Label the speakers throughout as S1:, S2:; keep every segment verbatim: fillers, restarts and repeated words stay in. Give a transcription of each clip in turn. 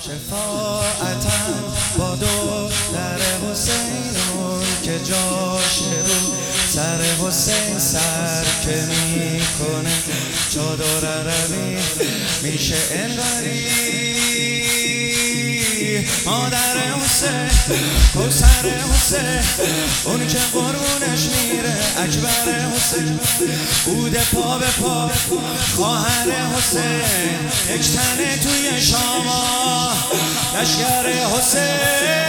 S1: شفاعتم با دختر حسینون که جاش رو سر حسین سر که میکنه چادر عربی میشه انقدری مادر حسین کوثر حسین اون که قربونش میره اکبر حسین بود پا به پا خواهر حسین یک تنه توی شاما لشکر حسین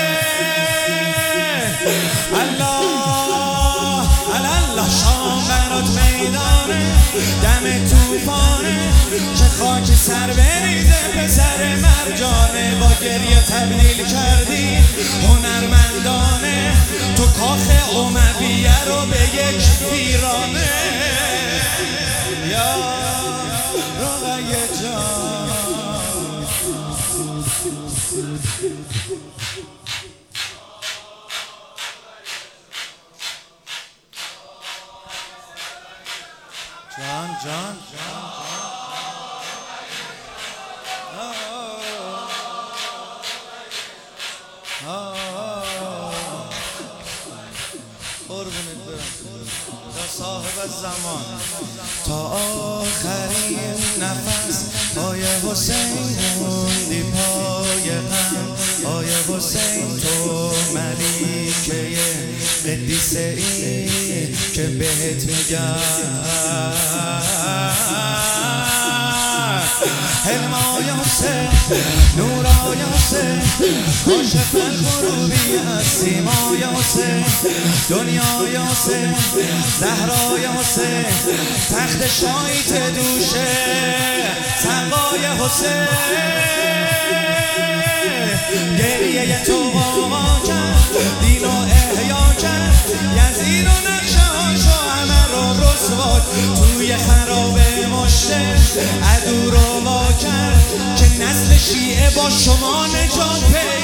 S1: الله الله شام برات میدانه دم توفانه چه خاک سر بریزه پسر مرجانه با گریه تبدیل کردی هنرمندانه تو کاخ امویه رو به یک ویرانه یا رقیه جان جان جان جان قربونت برم تا صاحب زمان تا آخرین نفس پای حسین موندی پای غم پای حسین تو ملیکه قدیسه ای که بهت میگم حلمای حسین نورای حسین کاشف الغروبی سیمای حسین دنیای حسین زهرای حسین تخت شایت دوشه سقای حسین گریه تو واقعا کرد دین و احیا کرد یزید و نقشه هاشو همه رو رسوا توی خراب مشته عدو رو وا کرد که نسل شیعه با شما نجات